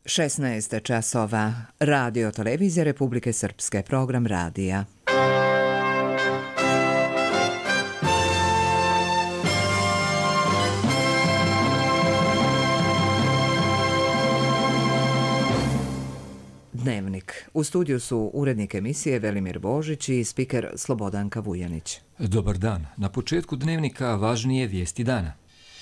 16 časova. Radio televizija Republike Srpske. Program radija. Dnevnik. U studiju su urednik emisije Velimir Božić i spiker Slobodanka Vujanić. Dobar dan. Na početku dnevnika važnije vijesti dana.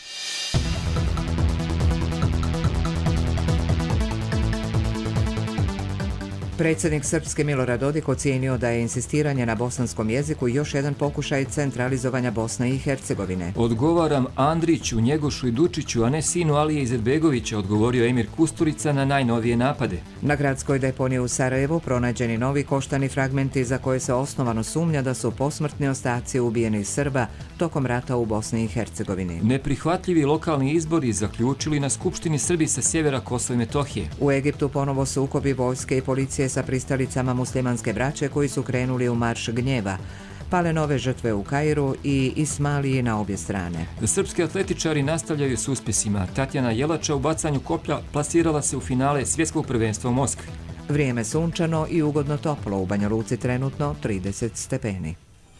Predsjednik Srpske Milorad Dodik ocijenio da je insistiranje na bosanskom jeziku još jedan pokušaj centralizovanja Bosne i Hercegovine. Odgovaram Andriću, Njegošu i Dučiću, a ne sinu Alije Izetbegovića, odgovorio Emir Kusturica na najnovije napade. Na gradskoj deponiji u Sarajevu pronađeni novi koštani fragmenti za koje se osnovano sumnja da su posmrtni ostaci ubijenih Srba tokom rata u Bosni i Hercegovini. Neprihvatljivi lokalni izbori zaključili na Skupštini Srbi sa sjevera Kosova i Metohije. U Egiptu ponovo sukobi vojske i policije sa pristalicama muslimanske braće koji su krenuli u marš gnjeva. Pale nove žrtve u Kairu i Ismaliji na obje strane. Srpski atletičari nastavljaju s uspjesima. Tatjana Jelača u bacanju koplja plasirala se u finale svjetskog prvenstva u Moskvi. Vrijeme sunčano i ugodno toplo, u Banja Luci trenutno 30 stepeni.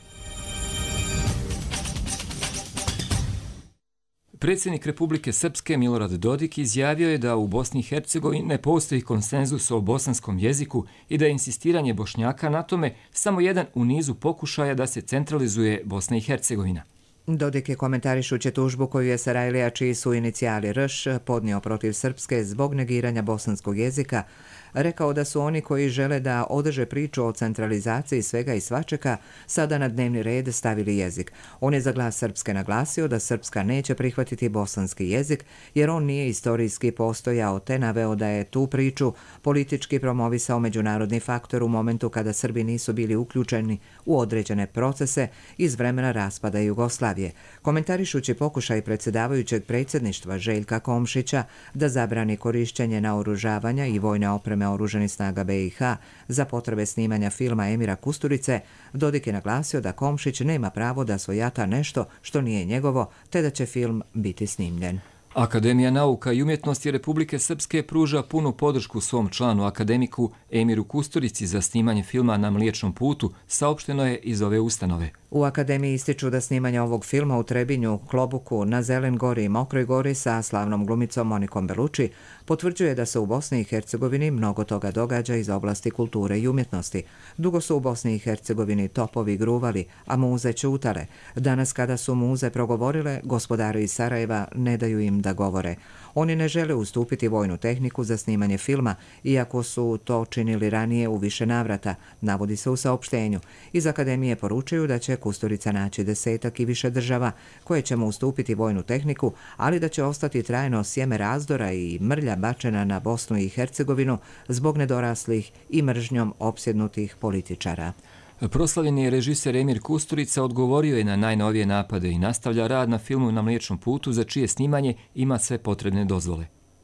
Predsjednik Republike Srpske Milorad Dodik izjavio je da u Bosni i Hercegovini ne postoji konsenzus o bosanskom jeziku i da je insistiranje Bošnjaka na tome samo jedan u nizu pokušaja da se centralizuje Bosna i Hercegovina. Dodik je komentarišući tužbu koju je Sarajlija, čiji su inicijali RŠ, podnio protiv Srpske zbog negiranja bosanskog jezika, rekao da su oni koji žele da održe priču o centralizaciji svega i svačega sada na dnevni red stavili jezik. On je za Glas Srpske naglasio da Srpska neće prihvatiti bosanski jezik jer on nije istorijski postojao, te naveo da je tu priču politički promovisao međunarodni faktor u momentu kada Srbi nisu bili uključeni u određene procese iz vremena raspada Jugoslavije. Komentarišući pokušaj predsjedavajućeg predsjedništva Željka Komšića da zabrani korišćenje naoružavanja i vojne opreme Oružanih snaga BiH za potrebe snimanja filma Emira Kusturice, Dodik je naglasio da Komšić nema pravo da svojata nešto što nije njegovo, te da će film biti snimljen. Akademija nauka i umjetnosti Republike Srpske pruža punu podršku svom članu akademiku Emiru Kusturici za snimanje filma Na Mliječnom putu, saopšteno je iz ove ustanove. U akademiji ističu da snimanje ovog filma u Trebinju, Klobuku, na Zelen gori i Mokroj gori sa slavnom glumicom Monikom Belucci potvrđuje da se u Bosni i Hercegovini mnogo toga događa iz oblasti kulture i umjetnosti. Dugo su u Bosni i Hercegovini topovi gruvali, a muze ćutale. Danas kada su muze progovorile, gospodari iz Sarajeva ne daju im da govore. Oni ne žele ustupiti vojnu tehniku za snimanje filma, iako su to činili ranije u više navrata, navodi se u saopštenju. Iz akademije poručuju da će Kusturica naći 10 i više država koje će mu ustupiti vojnu tehniku, ali da će ostati trajno sjeme razdora i mrlja bačena na Bosnu i Hercegovinu zbog nedoraslih i mržnjom opsjednutih političara. Proslavljeni režiser Emir Kusturica odgovorio je na najnovije napade i nastavlja rad na filmu Na Mliječnom putu za čije snimanje ima sve potrebne dozvole.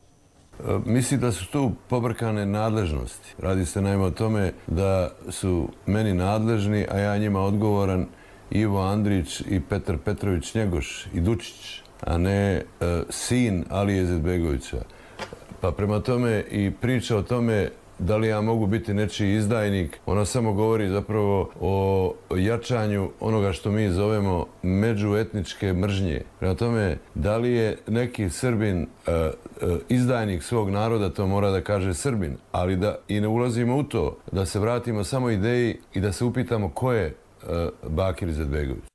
Mislim da su tu pobrkane nadležnosti. Radi se naime o tome da su meni nadležni, a ja njima odgovoran Ivo Andrić i Petar Petrović Njegoš i Dučić, a ne sin Alije Izetbegovića. Pa prema tome i priča o tome da li ja mogu biti nečiji izdajnik, ona samo govori zapravo o jačanju onoga što mi zovemo međuetničke mržnje. Prema tome, da li je neki Srbin izdajnik svog naroda, to mora da kaže Srbin, ali da i ne ulazimo u to, da se vratimo samo ideji i da se upitamo ko je Bakir Izetbegović.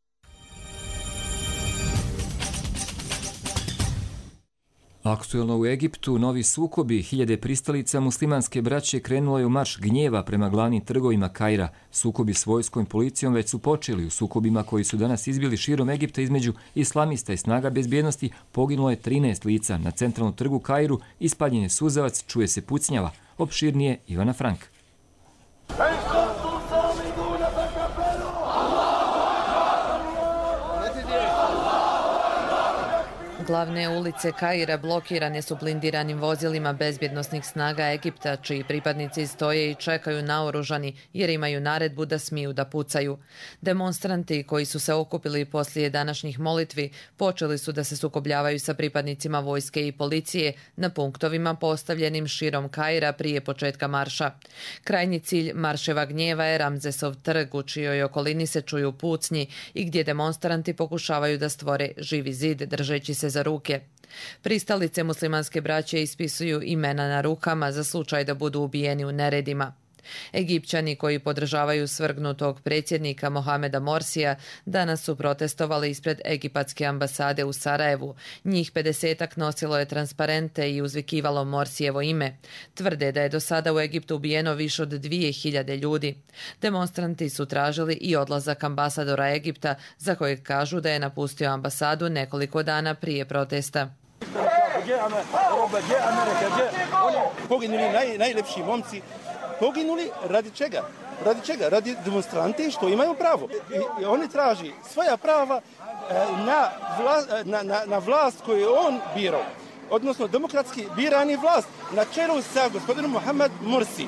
Aktuelno u Egiptu novi sukobi, hiljade pristalica muslimanske braće krenulo je u marš gnjeva prema glavnim trgovima Kaira. Sukobi s vojskom i policijom već su počeli. U sukobima koji su danas izbili širom Egipta između islamista i snaga bezbjednosti poginulo je 13 lica. Na centralnom trgu Kairu ispaljen je suzavac, čuje se pucnjava. Opširnije Ivana Frank. Glavne ulice Kaira blokirane su blindiranim vozilima bezbjednosnih snaga Egipta, čiji pripadnici stoje i čekaju naoružani jer imaju naredbu da smiju da pucaju. Demonstranti koji su se okupili poslije današnjih molitvi počeli su da se sukobljavaju sa pripadnicima vojske i policije na punktovima postavljenim širom Kaira prije početka marša. Krajnji cilj marševa gnjeva je Ramzesov trg, u čijoj okolini se čuju pucnji i gdje demonstranti pokušavaju da stvore živi zid držeći se za ruke. Pristalice muslimanske braće ispisuju imena na rukama za slučaj da budu ubijeni u neredima. Egipćani koji podržavaju svrgnutog predsjednika Mohameda Morsija danas su protestovali ispred egipatske ambasade u Sarajevu. Njih 50-ak nosilo je transparente i uzvikivalo Morsijevo ime. Tvrde da je do sada u Egiptu ubijeno više od 2000 ljudi. Demonstranti su tražili i odlazak ambasadora Egipta, za kojeg kažu da je napustio ambasadu nekoliko dana prije protesta. Poginuli radi čega? Radi čega? Radi demonstranti što imaju pravo. I oni traži svoja prava na vlast koju on birao. Odnosno demokratski birani vlast na čelu sa gospodinom Mohamed Morsi.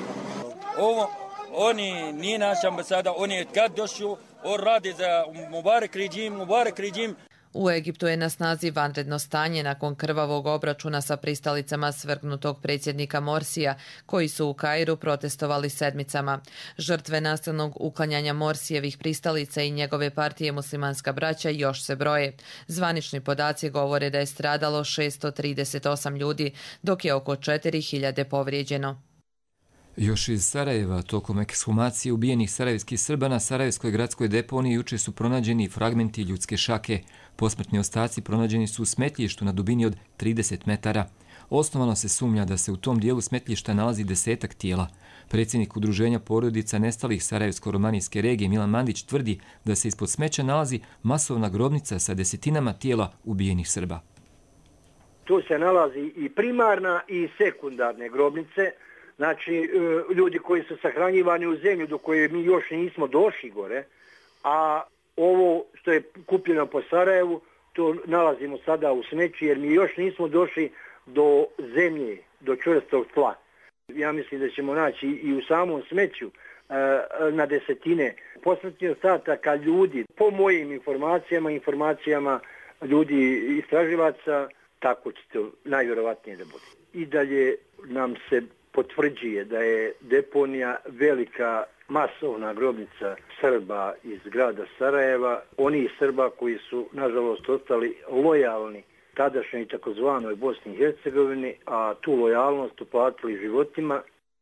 Oni nije naša ambasada, on je kad došao, on radi za Mubarak režim. U Egiptu je na snazi vanredno stanje nakon krvavog obračuna sa pristalicama svrgnutog predsjednika Morsija, koji su u Kairu protestovali sedmicama. Žrtve nasilnog uklanjanja Morsijevih pristalica i njegove partije Muslimanska braća još se broje. Zvanični podaci govore da je stradalo 638 ljudi, dok je oko 4000 povrijeđeno. Još iz Sarajeva, tokom ekshumacije ubijenih sarajevskih Srba na Sarajevskoj gradskoj deponiji juče su pronađeni fragmenti ljudske šake. Posmrtni ostaci pronađeni su u smetljištu na dubini od 30 metara. Osnovano se sumnja da se u tom dijelu smetljišta nalazi 10-ak tijela. Predsjednik Udruženja porodica nestalih Sarajevsko-romanijske regije Milan Mandić tvrdi da se ispod smeća nalazi masovna grobnica sa desetinama tijela ubijenih Srba. Tu se nalazi i primarna i sekundarne grobnice. Znači, ljudi koji su sahranjivani u zemlju do koje mi još nismo došli gore, a ovo što je kupljeno po Sarajevu, to nalazimo sada u smeću jer mi još nismo došli do zemlje, do čvrstog tla. Ja mislim da ćemo naći i u samom smeću na desetine posmrtnih ostataka ljudi, po mojim informacijama ljudi istraživaca, tako će to najvjerovatnije da bude. I dalje nam se potvrđuje da je deponija velika masovna grobnica Srba iz grada Sarajeva, onih Srba koji su nažalost ostali lojalni tadašnjoj i takozvanoj Bosni i Hercegovini, a tu lojalnost uplatili životima.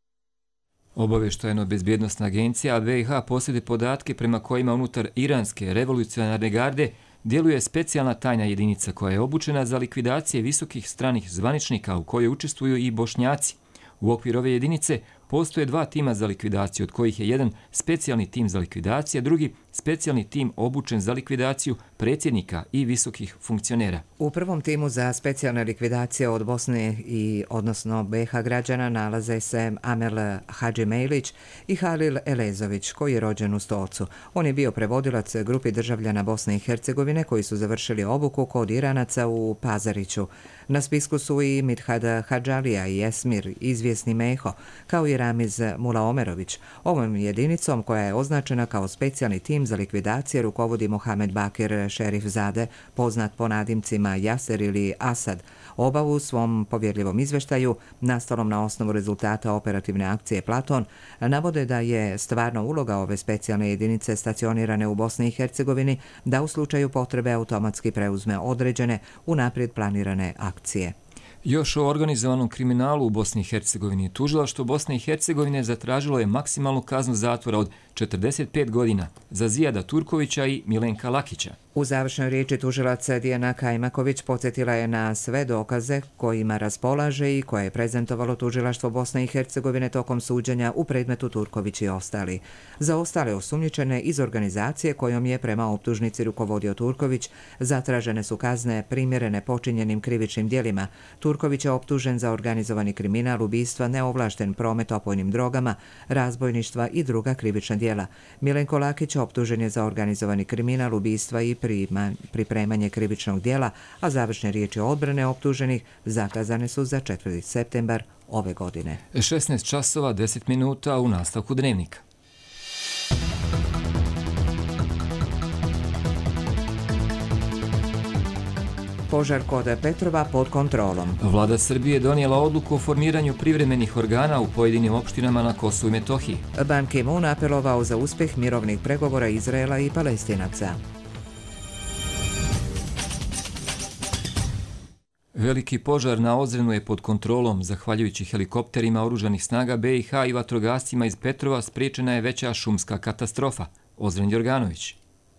Obavještajno-bezbjednosna agencija BiH posjeduje podatke prema kojima unutar iranske revolucionarne garde djeluje specijalna tajna jedinica koja je obučena za likvidacije visokih stranih zvaničnika u kojoj učestvuju i Bošnjaci. U okviru ove jedinice postoje 2 tima za likvidaciju, od kojih je jedan specijalni tim za likvidaciju, a drugi specijalni tim obučen za likvidaciju predsjednika i visokih funkcionera. U prvom timu za specijalne likvidacije od Bosne i odnosno BiH građana nalaze se Amel Hadžimejlić i Halil Elezović, koji je rođen u Stolcu. On je bio prevodilac grupi državljana Bosne i Hercegovine koji su završili obuku kod Iranaca u Pazariću. Na spisku su i Midhad Hadžalija i Esmir, izvjesni Meho, kao i Ramiz Mulaomerović. Ovom jedinicom koja je označena kao specijalni tim za likvidacije rukovodi Mohamed Bakir Šerifzade, poznat po nadimcima Jaser ili Asad. Oba u svom povjerljivom izveštaju, nastalom na osnovu rezultata operativne akcije Platon, navode da je stvarno uloga ove specijalne jedinice stacionirane u Bosni i Hercegovini da u slučaju potrebe automatski preuzme određene, unaprijed planirane akcije. Još o organizovanom kriminalu u Bosni i Hercegovini tužilaštvo Bosne i Hercegovine zatražilo je maksimalnu kaznu zatvora od 45 godina za Zijada Turkovića i Milenka Lakića. U završnoj riječi tužilaca Dijana Kajmaković podsjetila je na sve dokaze kojima raspolaže i koje je prezentovalo tužilaštvo Bosne i Hercegovine tokom suđenja u predmetu Turković i ostali. Za ostale osumnjičene iz organizacije kojom je prema optužnici rukovodio Turković zatražene su kazne primjerene počinjenim krivičnim djelima. Turković je optužen za organizovani kriminal, ubistva, neovlašten promet opojnim drogama, razbojništva i druga krivična djela djela. Milenko Lakić optužen je za organizovani kriminal, ubistva i pripremanje krivičnog djela, a završne riječi odbrane optuženih zakazane su za 4. septembar ove godine. 16 časova 10 minuta u nastavku Dnevnika. Požar kod Petrova pod kontrolom. Vlada Srbije donijela odluku o formiranju privremenih organa u pojedinim opštinama na Kosovu i Metohiji. Ban Ki-moon apelovao za uspjeh mirovnih pregovora Izraela i Palestinaca. Veliki požar na Ozrenu je pod kontrolom. Zahvaljujući helikopterima oružanih snaga BiH i vatrogascima iz Petrova spriječena je veća šumska katastrofa. Ozren Jorganović.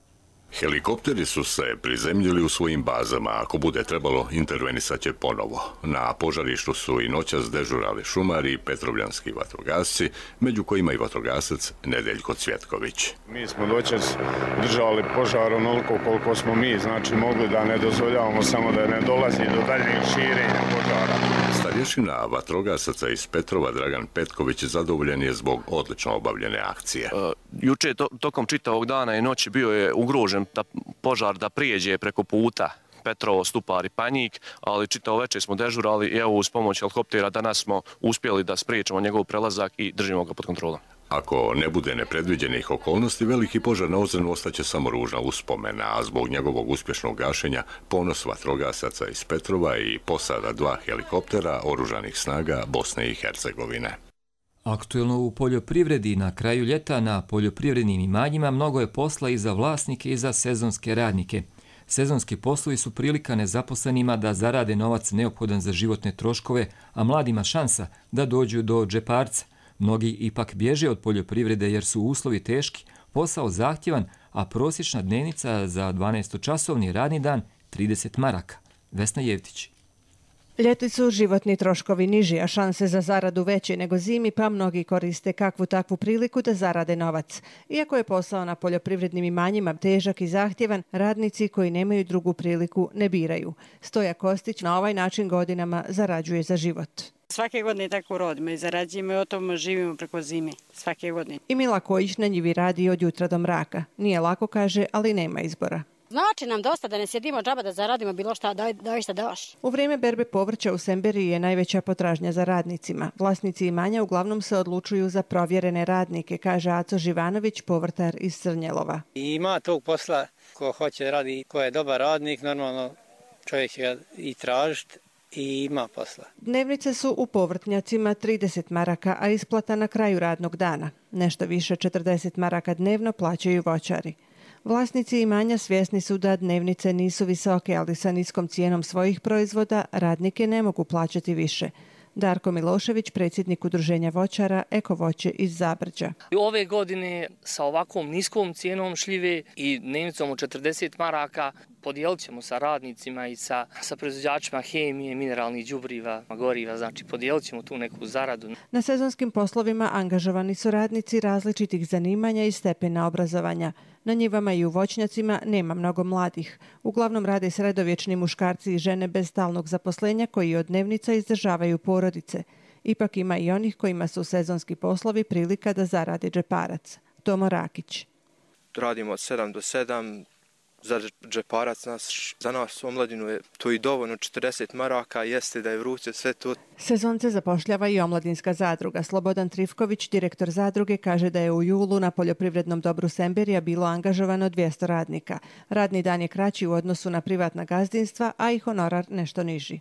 Helikopteri su se prizemljili u svojim bazama. Ako bude trebalo, intervenisat će ponovo. Na požarištu su i noćas dežurali šumari i petrovljanski vatrogasci, među kojima i vatrogasac Nedeljko Cvjetković. Mi smo noćas držali požar onoliko koliko smo mi, znači mogli da ne dozvoljavamo samo da ne dolazi do daljnjeg širenja požara. Starješina vatrogasaca iz Petrova Dragan Petković zadovoljen je zbog odlično obavljene akcije. Juče tokom čitavog dana i noći bio je ugrožen požar da prijeđe preko puta Petrovo, Stupar i Panjik, ali čitavo večer smo dežurali i evo uz pomoć helikoptera danas smo uspjeli da spriječimo njegov prelazak i držimo ga pod kontrolom. Ako ne bude nepredviđenih okolnosti, veliki požar na Ozrenu ostaće samo ružna uspomena, a zbog njegovog uspješnog gašenja ponos vatrogasaca iz Petrova i posada 2 helikoptera oružanih snaga Bosne i Hercegovine. Aktuelno u poljoprivredi na kraju ljeta na poljoprivrednim imanjima mnogo je posla i za vlasnike i za sezonske radnike. Sezonski poslovi su prilika nezaposlenima da zarade novac neophodan za životne troškove, a mladima šansa da dođu do džeparca. Mnogi ipak bježe od poljoprivrede jer su uslovi teški, posao zahtjevan, a prosječna dnevnica za 12-časovni radni dan 30 maraka. Vesna Jevtić. Ljeti su životni troškovi niži, a šanse za zaradu veće nego zimi, pa mnogi koriste kakvu takvu priliku da zarade novac. Iako je posao na poljoprivrednim imanjima težak i zahtjevan, radnici koji nemaju drugu priliku ne biraju. Stoja Kostić na ovaj način godinama zarađuje za život. Svake godine tako rodimo i zarađujemo i o tom živimo preko zime. Svake godine. I Mila Kojić na njivi radi od jutra do mraka. Nije lako, kaže, ali nema izbora. Znači nam dosta da ne sjedimo džaba da zaradimo bilo šta, daj šta daš. U vrijeme berbe povrća u Semberiji je najveća potražnja za radnicima. Vlasnici imanja uglavnom se odlučuju za provjerene radnike, kaže Aco Živanović, povrtar iz Crnjelova. Ima tog posla ko hoće radi, ko je dobar radnik, normalno čovjek će ga i tražiti i ima posla. Dnevnice su u povrtnjacima 30 maraka, a isplata na kraju radnog dana. Nešto više 40 maraka dnevno plaćaju voćari. Vlasnici imanja svjesni su da dnevnice nisu visoke, ali sa niskom cijenom svojih proizvoda radnike ne mogu plaćati više. Darko Milošević, predsjednik udruženja voćara Eko voće iz Zabrđa. Ove godine sa ovakvom niskom cijenom šljive i dnevnicom od 40 maraka podijelit ćemo sa radnicima i sa proizvođačima hemije, mineralnih đubriva, goriva, znači podijelit ćemo tu neku zaradu. Na sezonskim poslovima angažovani su radnici različitih zanimanja i stepena obrazovanja. Na njivama i u voćnjacima nema mnogo mladih. Uglavnom rade sredovječni muškarci i žene bez stalnog zaposlenja koji od dnevnica izdržavaju porodice. Ipak ima i onih kojima su sezonski poslovi prilika da zarade džeparac. Tomo Rakić. Radimo od 7 do 7. Za džeparac za nas u omladinu je to i dovoljno 40 maraka, jeste da je vruće sve to. Sezonce zapošljava i omladinska zadruga. Slobodan Trifković, direktor zadruge, kaže da je u julu na poljoprivrednom dobru Semberija bilo angažovano 200 radnika. Radni dan je kraći u odnosu na privatna gazdinstva, a i honorar nešto niži.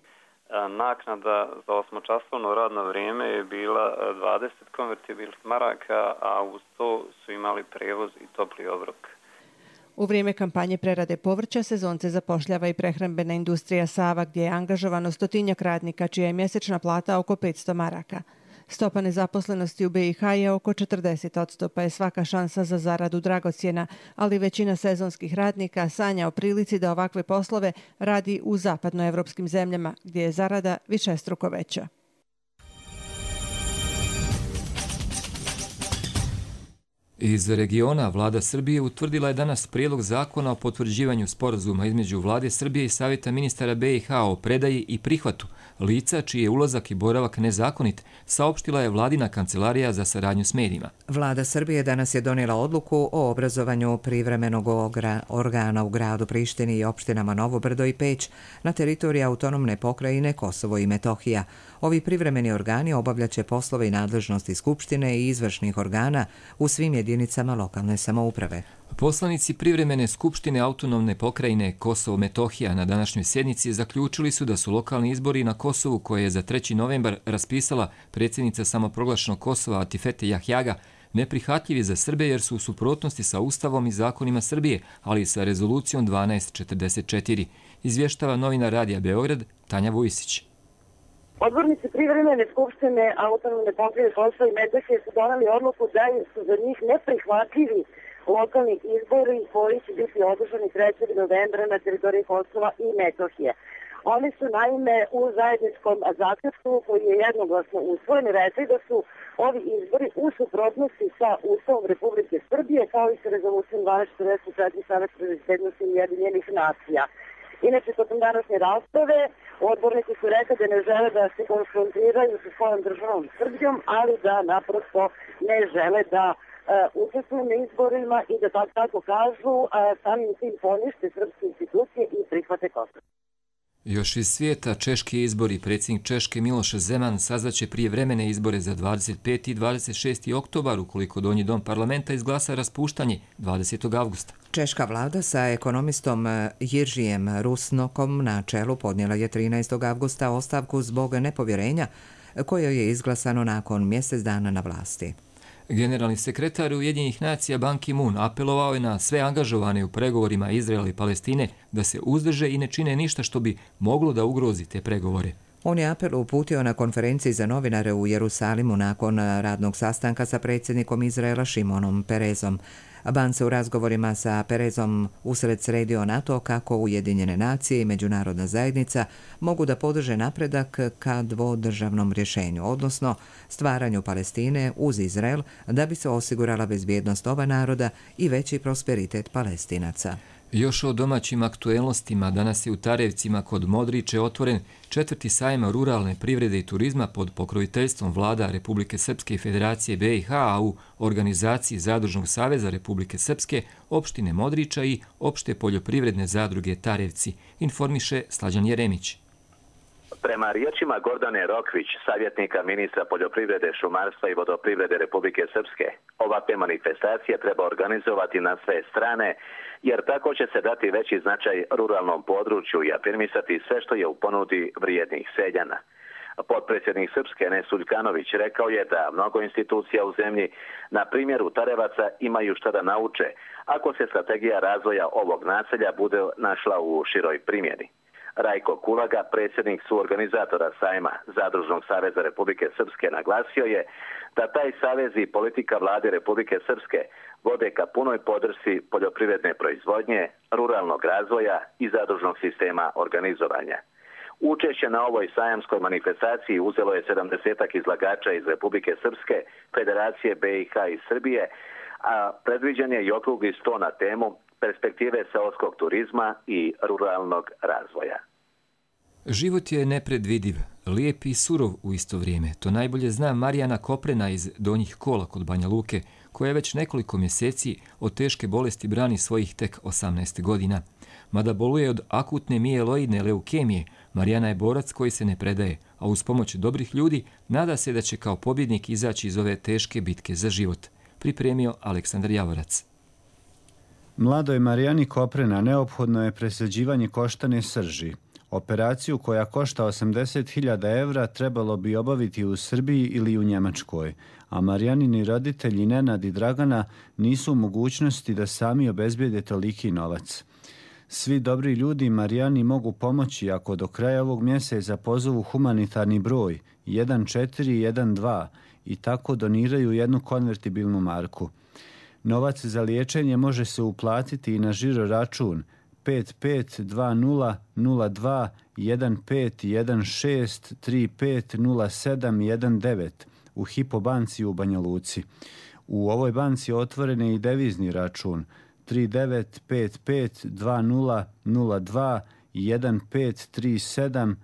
Naknada za 8-časovno radno vrijeme je bila 20 konvertibilnih maraka, a uz to su imali prevoz i topli obrok. U vrijeme kampanje prerade povrća sezonce zapošljava i prehrambena industrija Sava, gdje je angažovano 100-tinjak radnika, čija je mjesečna plata oko 500 maraka. Stopa nezaposlenosti u BiH je oko 40%, pa je svaka šansa za zaradu dragocjena, ali većina sezonskih radnika sanja o prilici da ovakve poslove radi u zapadnoevropskim zemljama, gdje je zarada višestruko veća. Iz regiona vlada Srbije utvrdila je danas prijedlog zakona o potvrđivanju sporazuma između vlade Srbije i Savjeta ministara BiH o predaji i prihvatu lica čiji je ulazak i boravak nezakonit, saopštila je vladina kancelarija za saradnju s medijima. Vlada Srbije danas je donijela odluku o obrazovanju privremenog organa u gradu Prištini i opštinama Novo Brdo i Peć na teritoriji autonomne pokrajine Kosovo i Metohija. Ovi privremeni organi obavljaće poslove i nadležnosti Skupštine i izvršnih organa u svim jedinicama lokalne samouprave. Poslanici privremene Skupštine autonomne pokrajine Kosovo-Metohija na današnjoj sjednici zaključili su da su lokalni izbori na Kosovu, koje je za 3. novembar raspisala predsjednica samoproglašenog Kosova Atifete Jahjaga, neprihvatljivi za Srbe jer su u suprotnosti sa Ustavom i zakonima Srbije, ali i sa rezolucijom 1244, izvještava novinar Radija Beograd Tanja Vujsić. Odbornici privremene Skupštine autonomne pokrajine Kosova i Metohije su doneli odluku da su za njih neprihvatljivi lokalni izbori koji će biti održani 3. novembra na teritoriji Kosova i Metohije. Oni su naime u zajedničkom zaključku koji je jednoglasno usvojen rekli da su ovi izbori u suprotnosti sa Ustavom Republike Srbije kao i sa rezolucijom 1244 Saveta bezbednosti Ujedinjenih nacija. Inače, tokom današnje rasprave, odbornici su rekli da ne žele da se konfrontiraju sa svojom državom Srbijom, ali da naprosto ne žele da učestvuju na izborima i da tako kažu, samim tim ponište srpske institucije i prihvate Kosovo. Još iz svijeta, češki izbori. Predsjednik Češke Miloš Zeman sazvaće prijevremene izbore za 25. i 26. oktobar ukoliko Donji dom parlamenta izglasa raspuštanje 20. avgusta. Češka vlada sa ekonomistom Jiržijem Rusnokom na čelu podnijela je 13. avgusta ostavku zbog nepovjerenja koje je izglasano nakon mjesec dana na vlasti. Generalni sekretar Ujedinjenih nacija Ban Ki-moon apelovao je na sve angažovane u pregovorima Izraela i Palestine da se uzdrže i ne čine ništa što bi moglo da ugrozi te pregovore. On je apel uputio na konferenciji za novinare u Jerusalimu nakon radnog sastanka sa predsjednikom Izraela Šimonom Perezom. Ban se u razgovorima sa Perezom usred sredio na to kako Ujedinjene nacije i međunarodna zajednica mogu da podrže napredak ka dvodržavnom rješenju, odnosno stvaranju Palestine uz Izrael da bi se osigurala bezbjednost oba naroda i veći prosperitet Palestinaca. Još o domaćim aktuelnostima, danas je u Tarevcima kod Modriče otvoren 4. sajam ruralne privrede i turizma pod pokroviteljstvom vlada Republike Srpske i Federacije BiH, a u organizaciji Zadružnog saveza Republike Srpske, opštine Modriča i opšte poljoprivredne zadruge Tarevci, informiše Slađan Jeremić. Prema riječima Gordane Rokvić, savjetnika ministra poljoprivrede, šumarstva i vodoprivrede Republike Srpske, ovakve manifestacije treba organizovati na sve strane, jer tako će se dati veći značaj ruralnom području i afirmisati sve što je u ponudi vrijednih seljana. Potpredsjednik Srpske Enes Uljkanović rekao je da mnogo institucija u zemlji na primjeru Tarevaca imaju šta da nauče ako se strategija razvoja ovog naselja bude našla u široj primjeni. Rajko Kulaga, predsjednik suorganizatora sajma Zadružnog saveza Republike Srpske, naglasio je da taj savez i politika vlade Republike Srpske vode ka punoj podršci poljoprivredne proizvodnje, ruralnog razvoja i zadružnog sistema organizovanja. Učešće na ovoj sajamskoj manifestaciji uzelo je 70-ak izlagača iz Republike Srpske, Federacije BiH i Srbije, a predviđen je i okrugli sto na temu perspektive seoskog turizma i ruralnog razvoja. Život je nepredvidiv, lijep i surov u isto vrijeme. To najbolje zna Marijana Koprena iz Donjih Kola kod Banja Luke, koja već nekoliko mjeseci od teške bolesti brani svojih tek 18 godina. Mada boluje od akutne mijeloidne leukemije, Marijana je borac koji se ne predaje, a uz pomoć dobrih ljudi nada se da će kao pobjednik izaći iz ove teške bitke za život. Pripremio Aleksandar Javorac. Mladoj Marijani Koprena neophodno je presađivanje koštane srži. Operaciju koja košta 80.000 evra trebalo bi obaviti u Srbiji ili u Njemačkoj, a Marijanini roditelji Nenad i Dragana nisu u mogućnosti da sami obezbijede toliki novac. Svi dobri ljudi Marijani mogu pomoći ako do kraja ovog mjeseca pozovu humanitarni broj 1412 i tako doniraju jednu konvertibilnu marku. Novac za liječenje može se uplatiti i na žiro račun 5520215163507119 u Hypo banci u Banja Luci. U ovoj banci otvoren je i devizni račun 39552002 1537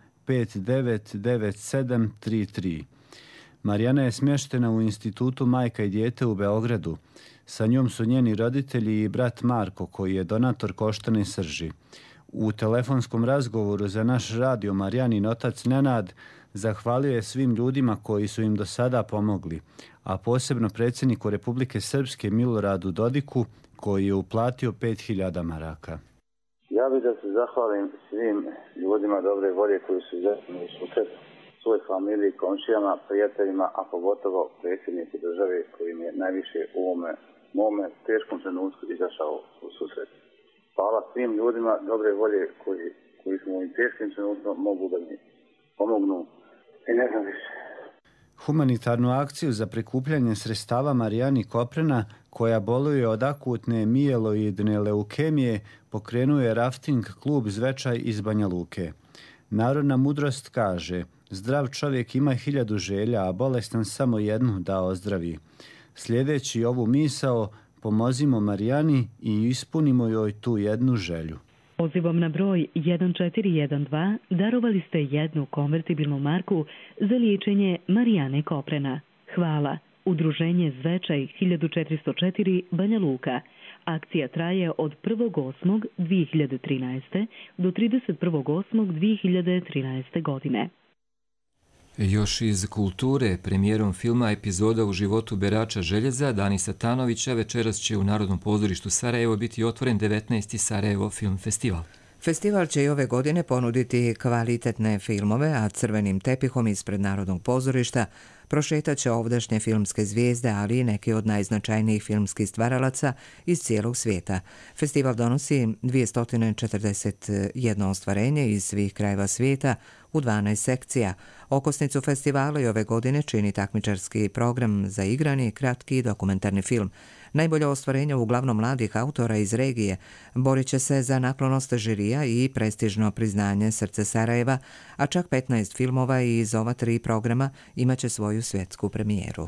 599733. Marijana je smještena u Institutu Majka i dijete u Beogradu. Sa njom su njeni roditelji i brat Marko, koji je donator koštane srži. U telefonskom razgovoru za naš radio Marijanin otac Nenad zahvalio je svim ljudima koji su im do sada pomogli, a posebno predsjedniku Republike Srpske Miloradu Dodiku, koji je uplatio 5000 maraka. Ja bih da se zahvalim svim ljudima dobre volje koji su izašli u susret svoj familiji, komšijama, prijateljima, a pogotovo predsjedniku države koji mi je najviše u mome teškom trenutku izašao u susret. Hvala svim ljudima dobre volje koji su u ovim teškim trenutkom mogu da mi pomognu i ne znam više. Humanitarnu akciju za prikupljanje sredstava Marijani Koprena, koja boluje od akutne mijeloidne leukemije, pokrenuo je rafting klub Zvečaj iz Banja Luke. Narodna mudrost kaže: zdrav čovjek ima 1000 želja, a bolestan samo jednu da ozdravi. Sljedeći ovu misao, pomozimo Marijani i ispunimo joj tu jednu želju. Pozivom na broj 1412 darovali ste jednu konvertibilnu marku za liječenje Marijane Koprena. Hvala. Udruženje Zvečaj 1404 Banja Luka. Akcija traje od 1.8.2013. do 31.8.2013. godine. Još iz kulture, premijerom filma Epizoda u životu berača željeza Danisa Tanovića večeras će u Narodnom pozorištu Sarajevo biti otvoren 19. Sarajevo Film Festival. Festival će i ove godine ponuditi kvalitetne filmove, a crvenim tepihom ispred Narodnog pozorišta prošetat će ovdašnje filmske zvijezde, ali i neki od najznačajnijih filmskih stvaralaca iz cijelog svijeta. Festival donosi 241 ostvarenje iz svih krajeva svijeta u 12 sekcija. Okosnicu festivala i ove godine čini takmičarski program za igrani, kratki i dokumentarni film. Najbolje ostvarenje uglavnom mladih autora iz regije borit će se za naklonost žirija i prestižno priznanje Srce Sarajeva, a čak 15 filmova iz ova 3 programa imaće svoju svjetsku premijeru.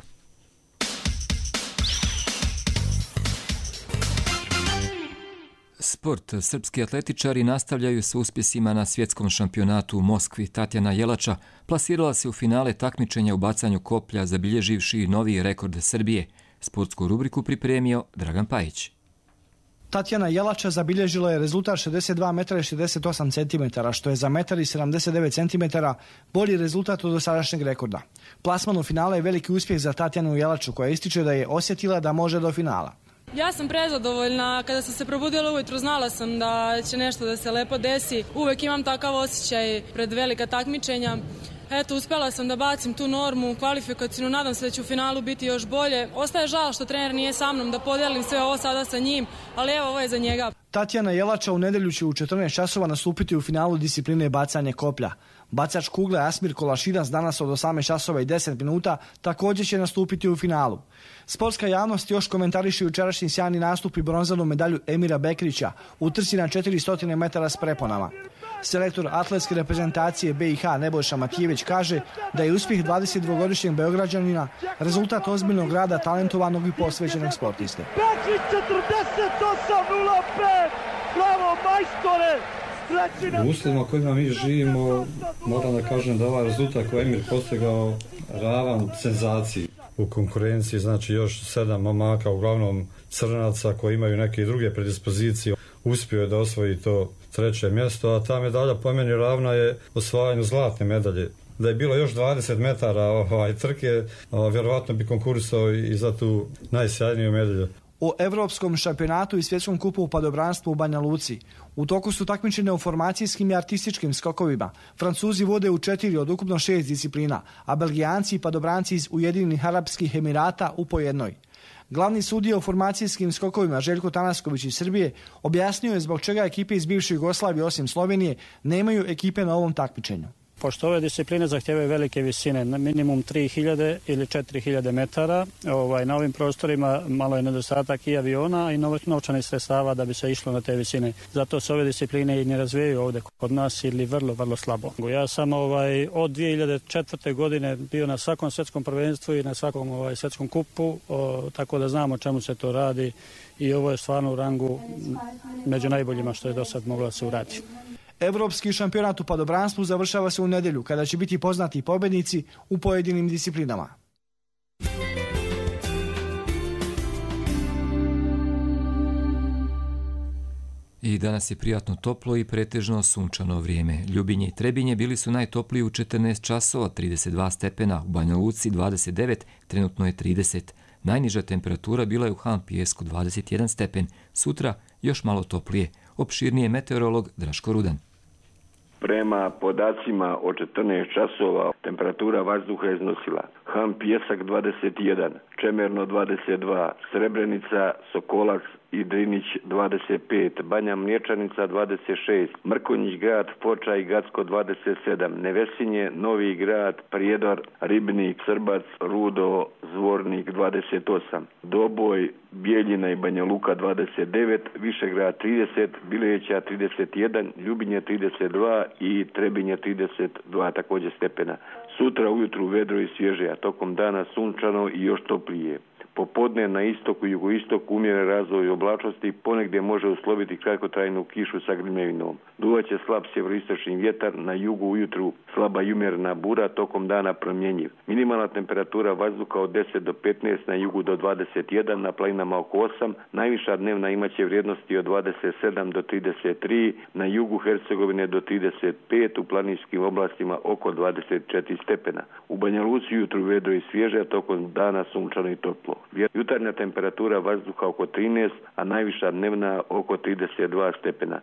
Sport. Srpski atletičari nastavljaju s uspjesima na svjetskom šampionatu u Moskvi. Tatjana Jelača plasirala se u finale takmičenja u bacanju koplja, zabilježivši novi rekord Srbije. Sportsku rubriku pripremio Dragan Pajić. Tatjana Jelača zabilježila je rezultat 62 metra i 68 cm, što je za 1,79 cm bolji rezultat od dosadašnjeg rekorda. Plasman u finale je veliki uspjeh za Tatjanu Jelaču, koja ističe da je osjetila da može do finala. Ja sam prezadovoljna. Kada sam se probudila ujutro, znala sam da će nešto da se lepo desi. Uvek imam takav osjećaj pred velika takmičenja. Eto, uspjela sam da bacim tu normu kvalifikacijnu, nadam se da će u finalu biti još bolje. Ostaje žal što trener nije sa mnom da podijelim sve ovo sada sa njim, ali evo, ovo je za njega. Tatjana Jelača u nedjelju će u 14 časova nastupiti u finalu discipline bacanje koplja. Bacač kugle Asmir Kolašidas danas od 18 časova i 10 minuta također će nastupiti u finalu. Sportska javnost još komentariše jučerašnji sjajni nastup i bronzanu medalju Emira Bekrića u trci na 400 metara s preponama. Selektor atletske reprezentacije BiH Nebojša Matijević kaže da je uspjeh 22-godišnjeg Beograđanina rezultat ozbiljnog rada talentovanog i posvećenog sportiste. Bekrić 48:05, bravo majstore! U uslovima kojima mi živimo, moram da kažem da ovaj rezultat koji Emir postigao ravan senzaciji. U konkurenciji znači još 7 momaka, uglavnom crnaca koji imaju neke druge predispozicije. Uspio je da osvoji to 3. mjesto, a ta medalja po meni ravna je osvajanju zlatne medalje. Da je bilo još 20 metara trke, vjerovatno bi konkurisao i za tu najsjajniju medalju. O Evropskom šampionatu i svjetskom kupu u padobranstvu u Banja Luci. U toku su takmičenja u formacijskim i artističkim skokovima. Francuzi vode u 4 od ukupno 6 disciplina, a Belgijanci i padobranci iz Ujedinjenih Arapskih Emirata u po jednoj. Glavni sudija u formacijskim skokovima Željko Tanasković iz Srbije objasnio je zbog čega ekipe iz bivše Jugoslavije osim Slovenije nemaju ekipe na ovom takmičenju. Pošto ove discipline zahtijevaju velike visine, minimum 3000 ili 4000 metara, na ovim prostorima malo je nedostatak i aviona i novčanih sredstava da bi se išlo na te visine. Zato se ove discipline i ne razvijaju ovdje kod nas ili vrlo, vrlo slabo. Ja sam od 2004. godine bio na svakom svjetskom prvenstvu i na svakom svjetskom kupu, tako da znam o čemu se to radi i ovo je stvarno u rangu među najboljima što je do sad moglo se uraditi. Evropski šampionat u padobranstvu završava se u nedjelju, kada će biti poznati pobjednici u pojedinim disciplinama. I danas je prijatno toplo i pretežno sunčano vrijeme. Ljubinje i Trebinje bili su najtopliji u 14 časova, 32 stepena, u Banja Luci 29, trenutno je 30. Najniža temperatura bila je u Han Pijesku 21 stepen, sutra još malo toplije. Opširnije meteorolog Draško Rudan. Prema podacima od 14 časova temperatura vazduha je iznosila Han Pijesak 21, Čemerno 22, Srebrenica, Sokolac i Drinić 25, Banja Mliječanica 26, Mrkonjić grad, Foča i Gacko 27, Nevesinje, Novi grad, Prijedor, Ribnik, Srbac, Rudo, Zvornik 28, Doboj, Bijeljina i Banja Luka 29, Višegrad 30, Bileća 31, Ljubinje 32 i Trebinje 32 također stepena. Sutra ujutru vedro i svježe, a tokom dana sunčano i još toplije. Popodne na istoku i jugoistoku umjeren razvoj oblačnosti, ponegdje može usloviti kratkotrajnu kišu sa grimevinom. Duvaće slab sjeveroistočni vjetar, na jugu ujutru slaba i umjerena bura, tokom dana promjenjiv. Minimalna temperatura vazduha od 10 do 15, na jugu do 21, na planinama oko 8, najviša dnevna imaće vrijednosti od 27 do 33, na jugu Hercegovine do 35, u planinskim oblastima oko 24 stepena. U Banja Luci ujutru vedro i svježe, a tokom dana sunčano i toplo. Jutarnja temperatura vazduha oko 13, a najviša dnevna oko 32 stepena.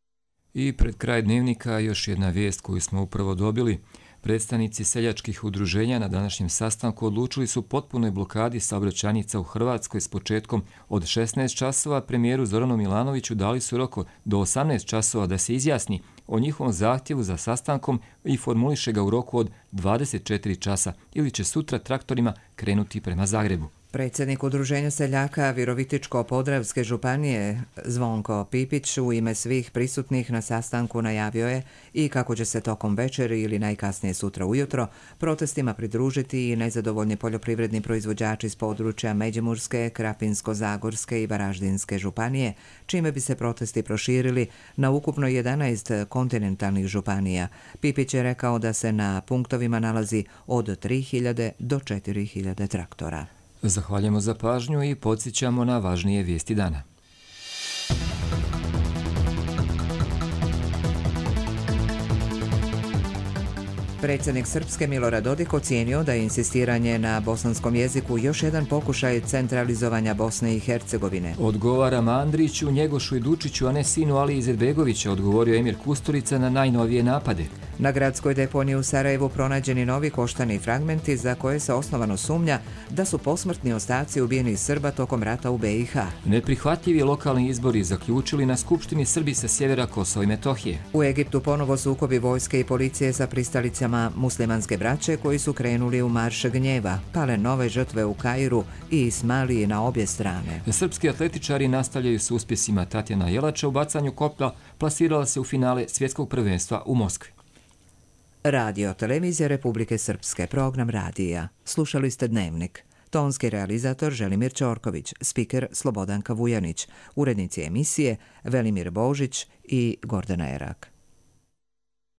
I pred kraj dnevnika još jedna vijest koju smo upravo dobili. Predstavnici seljačkih udruženja na današnjem sastanku odlučili su potpunoj blokadi saobraćajnica u Hrvatskoj s početkom od 16 časova. Premijeru Zoranu Milanoviću dali su rok do 18 časova da se izjasni o njihovom zahtjevu za sastankom i formuliše ga u roku od 24 časa ili će sutra traktorima krenuti prema Zagrebu. Predsjednik Udruženja seljaka Virovitičko-Podravske županije Zvonko Pipić u ime svih prisutnih na sastanku najavio je i kako će se tokom večeri ili najkasnije sutra ujutro protestima pridružiti i nezadovoljni poljoprivredni proizvođači s područja Međimurske, Krapinsko-Zagorske i Varaždinske županije, čime bi se protesti proširili na ukupno 11 kontinentalnih županija. Pipić je rekao da se na punktovima nalazi od 3000 do 4000 traktora. Zahvaljujemo za pažnju i podsjećamo na važnije vijesti dana. Predsjednik Srpske Milorad Dodik ocijenio da je insistiranje na bosanskom jeziku još jedan pokušaj centralizovanja Bosne i Hercegovine. Odgovara Mandriću, Njegošu i Dučiću, a ne sinu Ali Izetbegovića, odgovorio Emir Kusturica na najnovije napade. Na gradskoj deponiji u Sarajevu pronađeni novi koštani fragmenti za koje se osnovano sumnja da su posmrtni ostaci ubijenih Srba tokom rata u BiH. Neprihvatljivi lokalni izbori zaključili na Skupštini Srbi sa sjevera Kosova i Metohije. U Egiptu ponovo sukobi vojske i policije sa pristalicama muslimanske braće koji su krenuli u marš gnjeva. Pale nove žrtve u Kairu i Ismaliji na obje strane. Srpski atletičari nastavljaju s uspjesima. Tatjana Jelača u bacanju koplja plasirala se u finale svjetskog prvenstva u Moskvi. Radio Televizija Republike Srpske, program radija. Slušali ste Dnevnik. Tonski realizator Želimir Ćorković, spiker Slobodanka Vujanić, urednici emisije Velimir Božić i Gordana Erak.